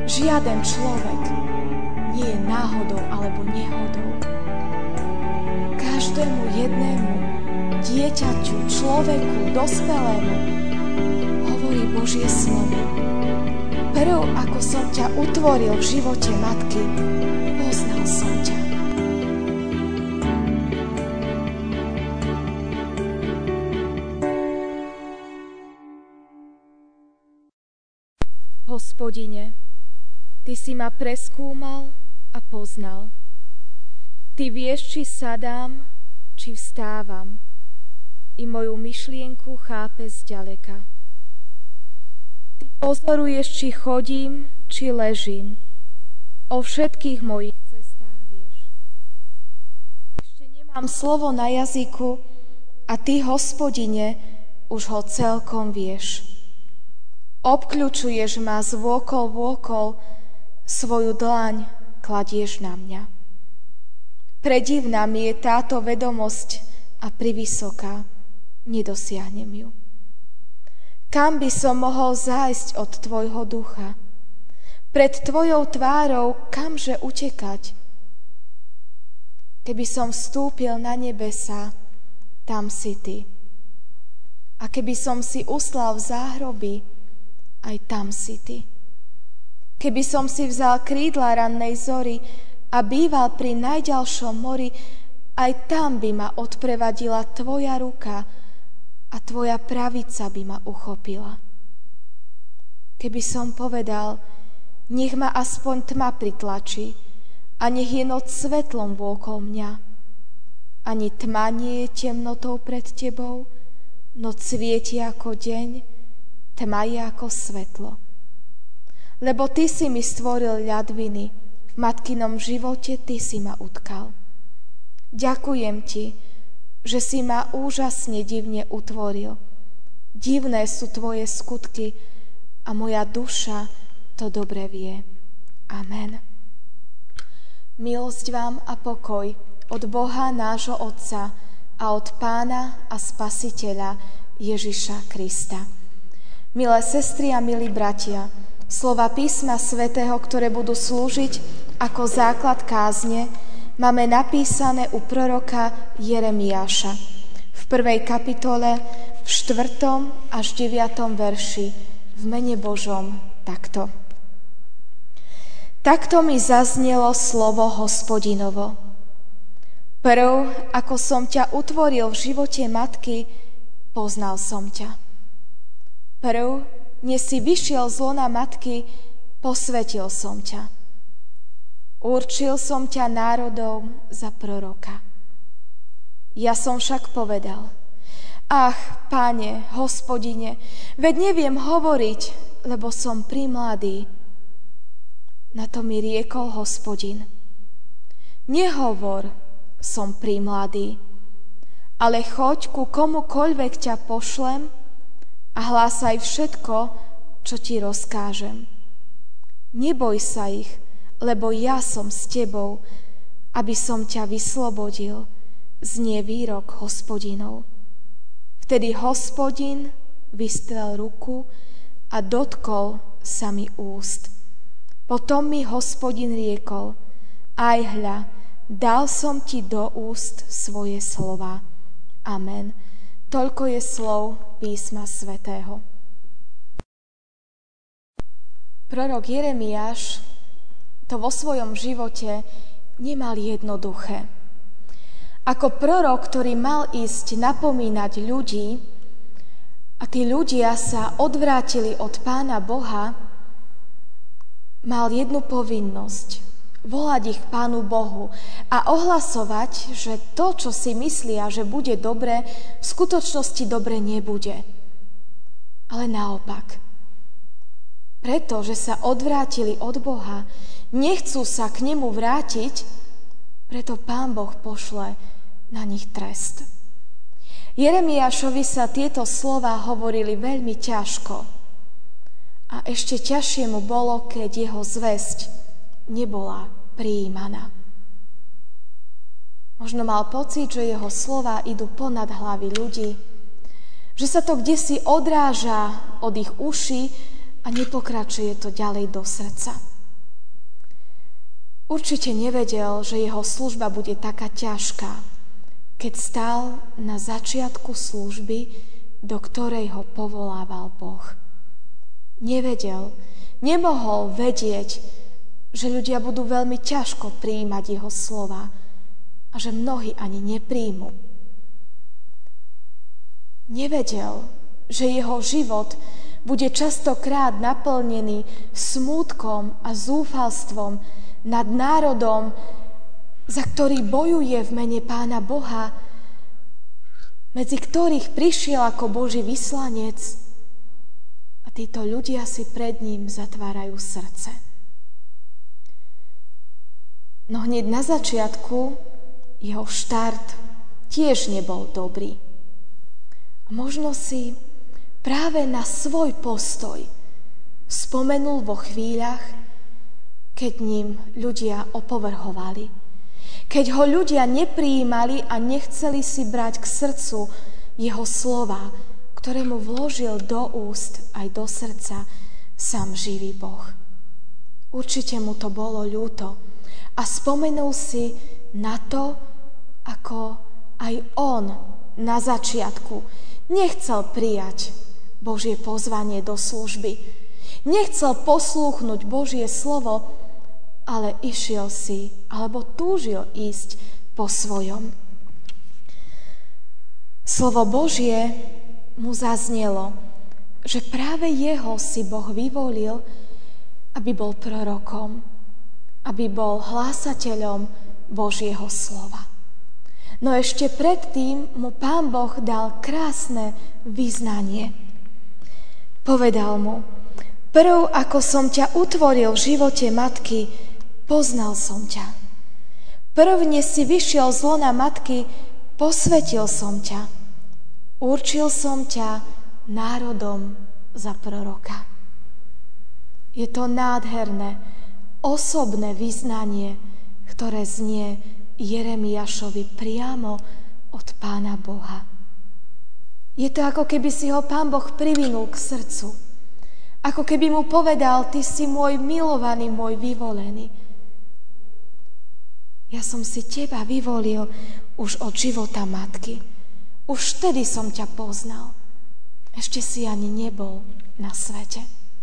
Žiaden človek nie je náhodou alebo nehodou. Každému jednému dieťaťu, človeku, dospelému hovorí Božie slovo. Prv, ako som ťa utvoril v živote matky, poznal som ťa. Hospodine, Ty si ma preskúmal a poznal. Ty vieš, či sadám, či vstávam. I moju myšlienku chápe zďaleka. Ty pozoruješ, či chodím, či ležím. O všetkých mojich cestách vieš. Ešte nemám slovo na jazyku a Ty, Hospodine, už ho celkom vieš. Obkľučuješ ma z vôkol vôkol, svoju dlaň kladieš na mňa. Predivná mi je táto vedomosť a privysoká, nedosiahnem ju. Kam by som mohol zájsť od Tvojho ducha? Pred Tvojou tvárou kamže utekať? Keby som vstúpil na nebesá, tam si Ty. A keby som si uslal v záhroby, aj tam si Ty. Keby som si vzal krídla rannej zory a býval pri najďalšom mori, aj tam by ma odprevadila Tvoja ruka a Tvoja pravica by ma uchopila. Keby som povedal, nech ma aspoň tma pritlačí a nech je noc svetlom vôkol mňa. Ani tma nie je temnotou pred Tebou, noc svieti ako deň, tma je ako svetlo. Lebo Ty si mi stvoril ľadviny, v matkinom živote Ty si ma utkal. Ďakujem Ti, že si ma úžasne divne utvoril. Divné sú Tvoje skutky a moja duša to dobre vie. Amen. Milosť vám a pokoj od Boha nášho Otca a od Pána a Spasiteľa Ježiša Krista. Milé sestry a milí bratia, slova písma svätého, ktoré budú slúžiť ako základ kázne, máme napísané u proroka Jeremiáša v 1. kapitole v 4. až 9. verši v mene Božom takto. Takto mi zaznelo slovo Hospodinovo. Prv, ako som ťa utvoril v živote matky, poznal som ťa. Prv, než si vyšiel z lona matky, posvetil som ťa. Určil som ťa národom za proroka. Ja som však povedal, ach, Pane, Hospodine, veď neviem hovoriť, lebo som primladý. Na to mi riekol Hospodin, nehovor, som primladý, ale choď ku komukoľvek ťa pošlem a hlásaj všetko, čo ti rozkážem. Neboj sa ich, lebo ja som s tebou, aby som ťa vyslobodil, znie výrok Hospodinov. Vtedy Hospodin vystrel ruku a dotkol sa mi úst. Potom mi Hospodin riekol, aj hľa, dal som ti do úst svoje slova. Amen. Toľko je slov písma svätého. Prorok Jeremiáš to vo svojom živote nemal jednoduché. Ako prorok, ktorý mal ísť napomínať ľudí a tí ľudia sa odvrátili od Pána Boha, mal jednu povinnosť. Volať ich k Pánu Bohu a ohlasovať, že to, čo si myslia, že bude dobre, v skutočnosti dobre nebude. Ale naopak. Pretože sa odvrátili od Boha, nechcú sa k nemu vrátiť, preto Pán Boh pošle na nich trest. Jeremiášovi sa tieto slová hovorili veľmi ťažko. A ešte ťažšie mu bolo, keď jeho zvesť nebola prijímaná. Možno mal pocit, že jeho slová idú ponad hlavy ľudí, že sa to kdesi odráža od ich uší a nepokračuje to ďalej do srdca. Určite nevedel, že jeho služba bude taká ťažká, keď stál na začiatku služby, do ktorej ho povolával Boh. Nevedel, nemohol vedieť, že ľudia budú veľmi ťažko prijímať jeho slova a že mnohí ani nepríjmu. Nevedel, že jeho život bude častokrát naplnený smútkom a zúfalstvom nad národom, za ktorý bojuje v mene Pána Boha, medzi ktorých prišiel ako Boží vyslanec, a títo ľudia si pred ním zatvárajú srdce. No hneď na začiatku jeho štart tiež nebol dobrý. A možno si práve na svoj postoj spomenul vo chvíľach, keď ním ľudia opovrhovali, keď ho ľudia neprijímali a nechceli si brať k srdcu jeho slova, ktoré mu vložil do úst aj do srdca sám živý Boh. Určite mu to bolo ľúto a spomenul si na to, ako aj on na začiatku nechcel prijať Božie pozvanie do služby. Nechcel poslúchnuť Božie slovo, ale išiel si, alebo túžil ísť po svojom. Slovo Božie mu zaznelo, že práve jeho si Boh vyvolil, aby bol prorokom, aby bol hlásateľom Božieho slova. No ešte predtým mu Pán Boh dal krásne vyznanie. Povedal mu: prv, ako som ťa utvoril v živote matky, poznal som ťa. Prvne si vyšiel z lona matky, posvetil som ťa. Určil som ťa národom za proroka. Je to nádherné, osobné vyznanie, ktoré znie Jeremiášovi priamo od Pána Boha. Je to, ako keby si ho Pán Boh privinul k srdcu. Ako keby mu povedal: ty si môj milovaný, môj vyvolený. Ja som si teba vyvolil už od života matky. Už vtedy som ťa poznal. Ešte si ani nebol na svete.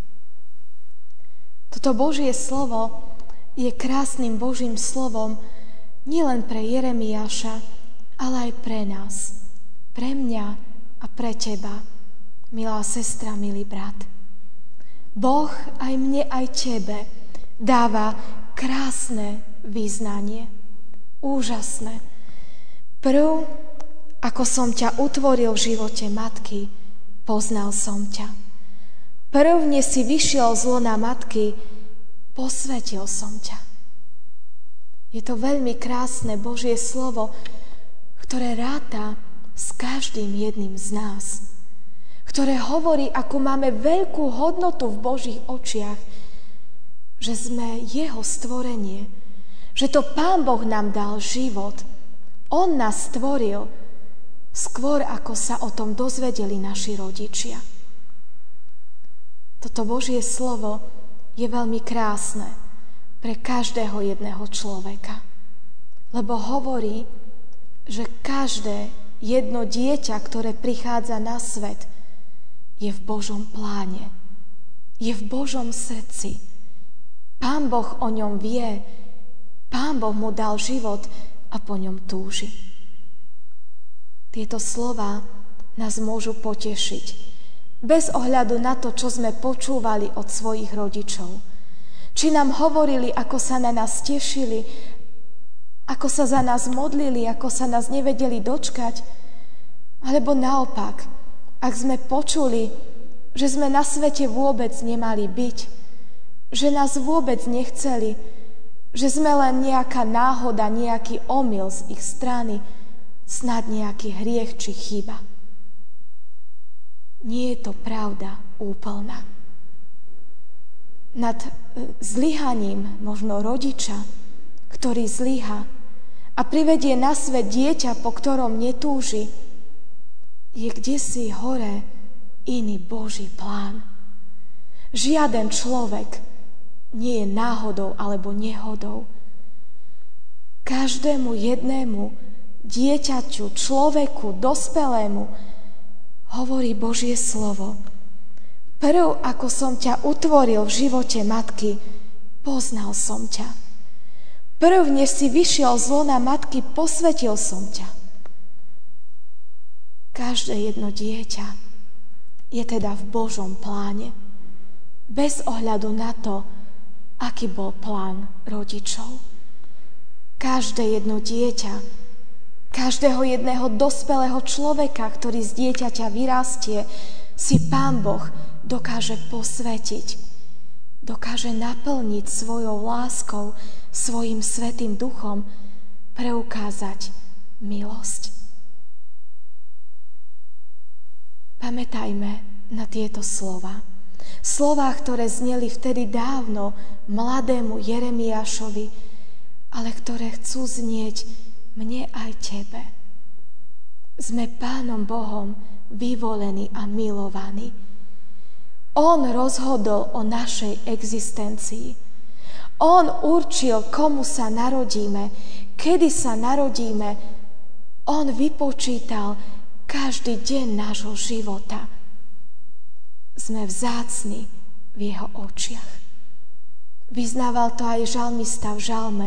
Toto Božie slovo je krásnym Božím slovom nielen pre Jeremiáša, ale aj pre nás. Pre mňa a pre teba, milá sestra, milý brat. Boh aj mne, aj tebe dáva krásne vyznanie. Úžasné. Prv, ako som ťa utvoril v živote matky, poznal som ťa. Prvne si vyšiel z lona matky, posvetil som ťa. Je to veľmi krásne Božie slovo, ktoré ráta s každým jedným z nás. Ktoré hovorí, ako máme veľkú hodnotu v Božích očiach, že sme jeho stvorenie, že to Pán Boh nám dal život. On nás stvoril skôr, ako sa o tom dozvedeli naši rodičia. Toto Božie slovo je veľmi krásne pre každého jedného človeka. Lebo hovorí, že každé jedno dieťa, ktoré prichádza na svet, je v Božom pláne. Je v Božom srdci. Pán Boh o ňom vie. Pán Boh mu dal život a po ňom túži. Tieto slova nás môžu potešiť. Bez ohľadu na to, čo sme počúvali od svojich rodičov. Či nám hovorili, ako sa na nás tešili, ako sa za nás modlili, ako sa nás nevedeli dočkať, alebo naopak, ak sme počuli, že sme na svete vôbec nemali byť, že nás vôbec nechceli, že sme len nejaká náhoda, nejaký omyl z ich strany, snad nejaký hriech či chyba. Nie je to pravda úplná. Nad zlyhaním možno rodiča, ktorý zlyha a privedie na svet dieťa, po ktorom netúži, je kdesi hore iný Boží plán. Žiaden človek nie je náhodou alebo nehodou. každému jednému dieťaťu, človeku, dospelému hovorí Božie slovo. Prv, ako som ťa utvoril v živote matky, poznal som ťa. Prv, než si vyšiel z lona matky, posvetil som ťa. Každé jedno dieťa je teda v Božom pláne, bez ohľadu na to, aký bol plán rodičov. Každé jedno dieťa, každého jedného dospelého človeka, ktorý z dieťaťa vyrastie, si Pán Boh dokáže posvätiť, dokáže naplniť svojou láskou, svojim Svätým Duchom, preukázať milosť. Pamätajme na tieto slova. Slová, ktoré zneli vtedy dávno mladému Jeremiášovi, ale ktoré chcú znieť mne aj tebe. Sme Pánom Bohom vyvolení a milovaní. On rozhodol o našej existencii. On určil, komu sa narodíme, kedy sa narodíme. On vypočítal každý deň nášho života. Sme vzácni v jeho očiach. Vyznával to aj žalmista v žalme,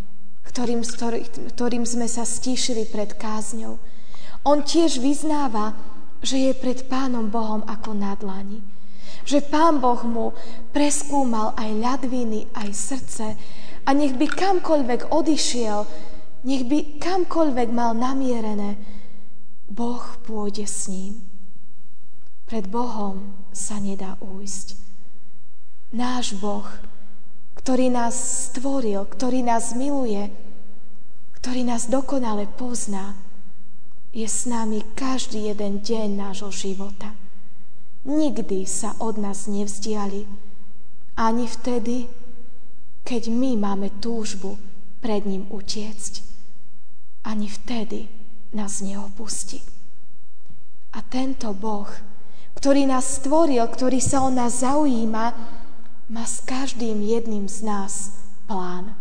ktorým sme sa stíšili pred kázňou. On tiež vyznáva, že je pred Pánom Bohom ako na dlani. Že Pán Boh mu preskúmal aj ľadviny, aj srdce a nech by kamkoľvek odišiel, nech by kamkoľvek mal namierené, Boh pôjde s ním. Pred Bohom sa nedá ujsť. Náš Boh, ktorý nás stvoril, ktorý nás miluje, ktorý nás dokonale pozná, je s nami každý jeden deň nášho života. Nikdy sa od nás nevzdiali, ani vtedy, keď my máme túžbu pred ním utiecť. Ani vtedy nás neopustí. A tento Boh, ktorý nás stvoril, ktorý sa o nás zaujíma, má s každým jedným z nás plán.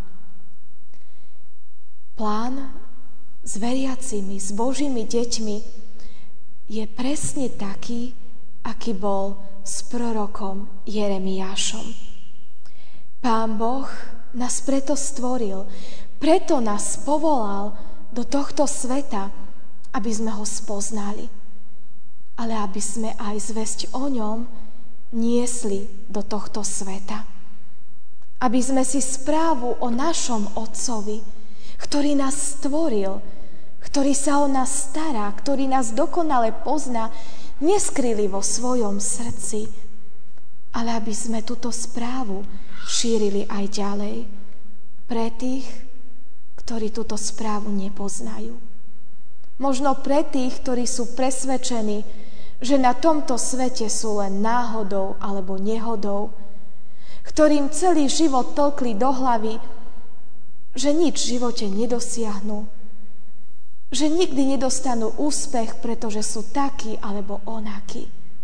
Plán s veriacimi, s Božími deťmi je presne taký, aký bol s prorokom Jeremiášom. Pán Boh nás preto stvoril, preto nás povolal do tohto sveta, aby sme ho spoznali, ale aby sme aj zvesť o ňom niesli do tohto sveta. Aby sme si správu o našom Otcovi, ktorý nás stvoril, ktorý sa o nás stará, ktorý nás dokonale pozná, neskryli vo svojom srdci, ale aby sme túto správu šírili aj ďalej pre tých, ktorí túto správu nepoznajú. Možno pre tých, ktorí sú presvedčení, že na tomto svete sú len náhodou alebo nehodou, ktorým celý život tlkli do hlavy, že nič v živote nedosiahnu, že nikdy nedostanú úspech, pretože sú takí alebo onakí.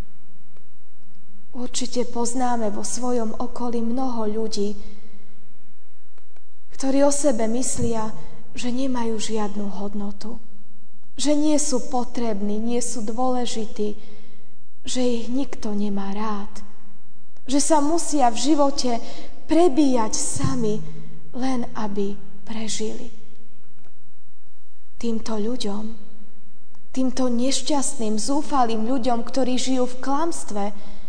Určite poznáme vo svojom okolí mnoho ľudí, ktorí o sebe myslia, že nemajú žiadnu hodnotu, že nie sú potrební, nie sú dôležití, že ich nikto nemá rád, že sa musia v živote prebíjať sami, len aby prežili. Týmto ľuďom, týmto nešťastným, zúfalým ľuďom, ktorí žijú v klamstve,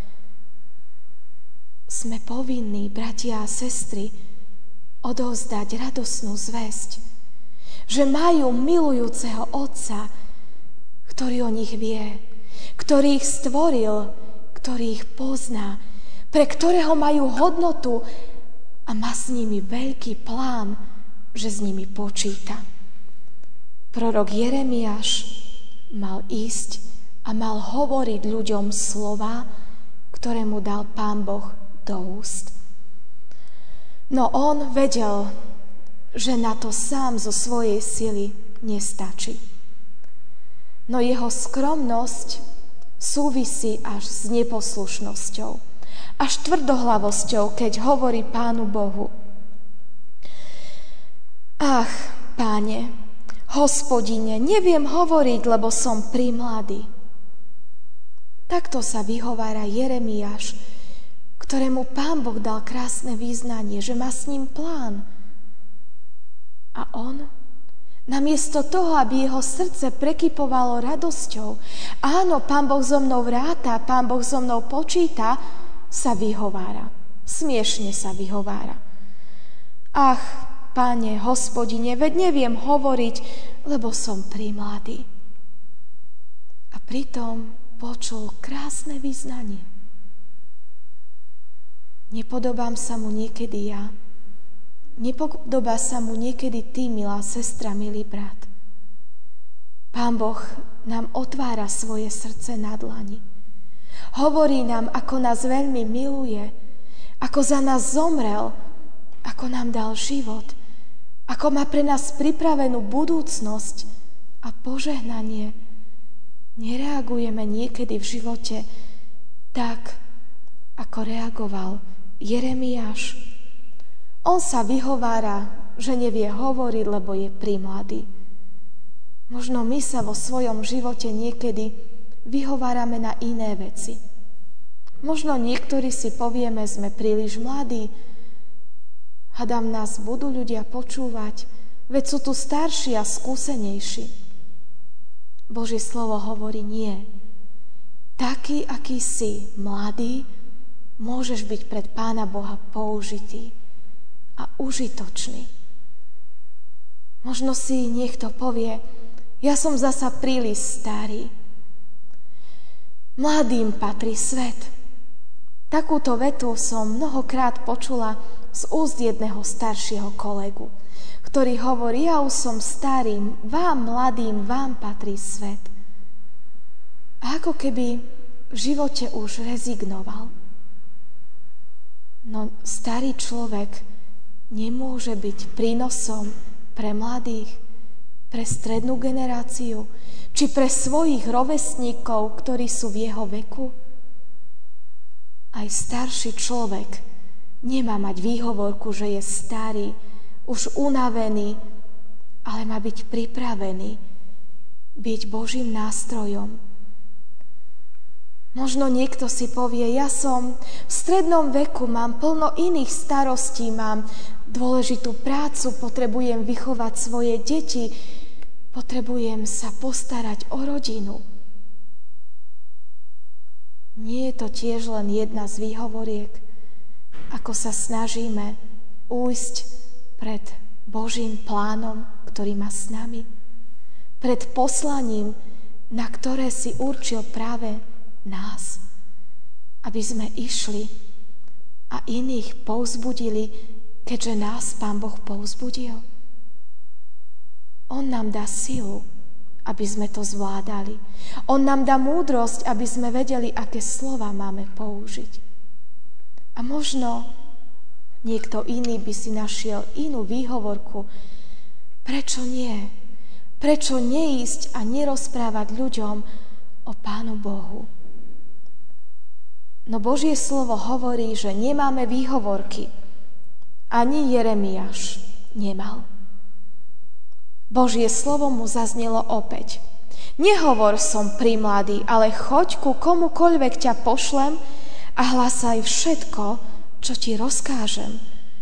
sme povinní, bratia a sestry, odovzdať radosnú zvesť, že majú milujúceho Otca, ktorý o nich vie, ktorý ich stvoril, ktorý ich pozná, pre ktorého majú hodnotu a má s nimi veľký plán, že s nimi počíta. Prorok Jeremiáš mal ísť a mal hovoriť ľuďom slova, ktoré mu dal Pán Boh do úst. No on vedel, že na to sám zo svojej sily nestačí. No jeho skromnosť súvisí až s neposlušnosťou, až tvrdohlavosťou, keď hovorí Pánu Bohu: Ach, Páne, Hospodine, neviem hovoriť, lebo som primladý. Takto sa vyhovára Jeremiáš, ktorému Pán Boh dal krásne význanie, že má s ním plán. A on, namiesto toho, aby jeho srdce prekypovalo radosťou, áno, Pán Boh so mnou vráta, Pán Boh so mnou počíta, sa vyhovára. Smiešne sa vyhovára. Ach, Páne, Hospodine, veď neviem hovoriť, lebo som primladý. A pritom počul krásne vyznanie. Nepodobám sa mu niekedy ja? Nepodobá sa mu niekedy ty, milá sestra, milý brat? Pán Boh nám otvára svoje srdce na dlani. Hovorí nám, ako nás veľmi miluje, ako za nás zomrel, ako nám dal život, ako má pre nás pripravenú budúcnosť a požehnanie. Nereagujeme niekedy v živote tak, ako reagoval Jeremiáš. On sa vyhovára, že nevie hovoriť, lebo je primladý. Možno my sa vo svojom živote niekedy vyhovárame na iné veci. Možno niektorí si povieme, sme príliš mladí, hadám nás budú ľudia počúvať, veď sú tu starší a skúsenejší. Božie slovo hovorí nie. Taký, aký si mladý, môžeš byť pred Pána Boha použitý a užitočný. Možno si niekto povie, ja som zasa príliš starý. Mladým patrí svet. Takúto vetu som mnohokrát počula z úst jedného staršieho kolegu, ktorý hovorí, ja už som starým, vám mladým, vám patrí svet. A ako keby v živote už rezignoval. No starý človek nemôže byť prínosom pre mladých, pre strednú generáciu, či pre svojich rovesníkov, ktorí sú v jeho veku. Aj starší človek nemá mať výhovorku, že je starý, už unavený, ale má byť pripravený byť Božím nástrojom. Možno niekto si povie, ja som v strednom veku, mám plno iných starostí, mám dôležitú prácu, potrebujem vychovať svoje deti, potrebujem sa postarať o rodinu. Nie je to tiež len jedna z výhovoriek, ako sa snažíme újsť pred Božím plánom, ktorý má s nami, pred poslaním, na ktoré si určil práve nás, aby sme išli a iných povzbudili, keďže nás Pán Boh povzbudil. On nám dá silu, aby sme to zvládali. On nám dá múdrosť, aby sme vedeli, aké slova máme použiť. A možno niekto iný by si našiel inú výhovorku. Prečo nie? Prečo neísť a nerozprávať ľuďom o Pánu Bohu? No Božie slovo hovorí, že nemáme výhovorky. Ani Jeremiáš nemal. Božie slovo mu zaznelo opäť. Nehovor som primladý, ale choď ku komukoľvek ťa pošlem a hlásaj všetko, čo ti rozkážem.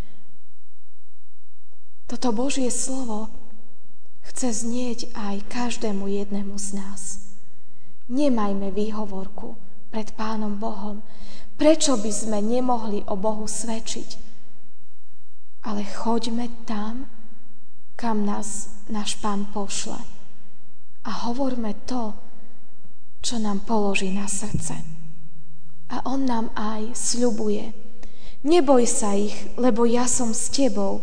Toto Božie slovo chce znieť aj každému jednému z nás. Nemajme výhovorku pred Pánom Bohom. Prečo by sme nemohli o Bohu svedčiť? Ale choďme tam, kam nás náš Pán pošle. A hovorme to, čo nám položí na srdce. A on nám aj sľubuje. Neboj sa ich, lebo ja som s tebou.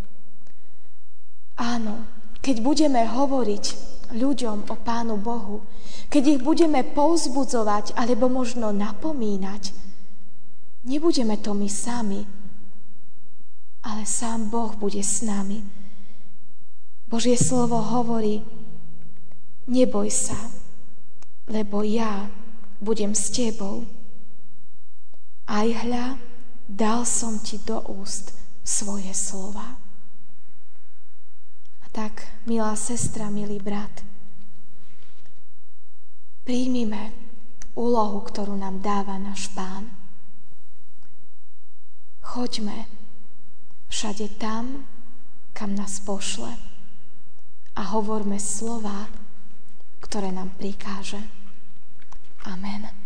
Áno, keď budeme hovoriť ľuďom o Pánu Bohu, keď ich budeme povzbudzovať alebo možno napomínať, nebudeme to my sami, ale sám Boh bude s nami. Božie slovo hovorí, neboj sa, lebo ja budem s tebou. Aj hľa, dal som ti do úst svoje slova. A Tak, milá sestra, milý brat, príjmime úlohu, ktorú nám dáva náš Pán. Choďme všade tam, kam nás pošle a hovorme slová, ktoré nám prikáže. Amen.